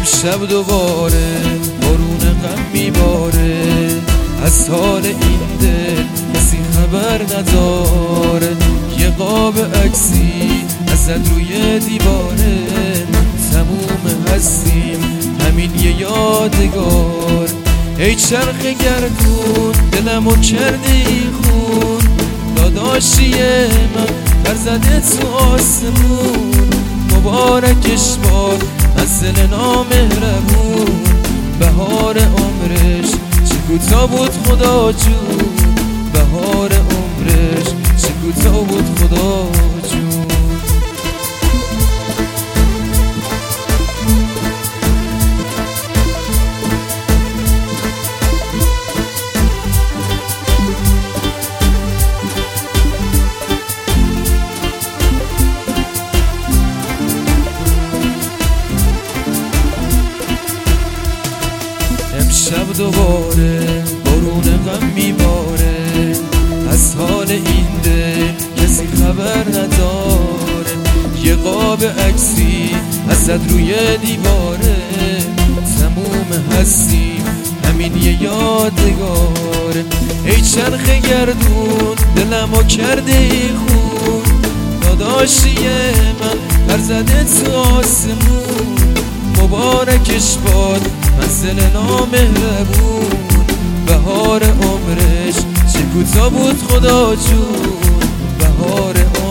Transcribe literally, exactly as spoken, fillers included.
امشب دوباره بارون غم میباره، از حال این دل کسی خبر نداره. یه قاب عکسی ازت روی دیواره، تموم هستیم همین یه یادگار. ای چرخ گردون دلمو کردی خون، داداشی من پر زده تو آسمون. مبارکش باد منزل نامهربون، بهار عمرش چه کوتاه بود خدا جون، بهار عمرش چه کوتاه بود خدا جون. امشب دوباره بارون غم میباره، از حال این دل کسی خبر نداره. یه قاب عکسی ازت روی دیواره، تموم هستیم همین یه یادگاره. ای چرخ گردون دلمو کرده خون، داداشی من پر زده تو آسمون. مبارکش باد منزل نامهربون، بهار عمرش چه کوتاه بود خدا جون، بهار عمرش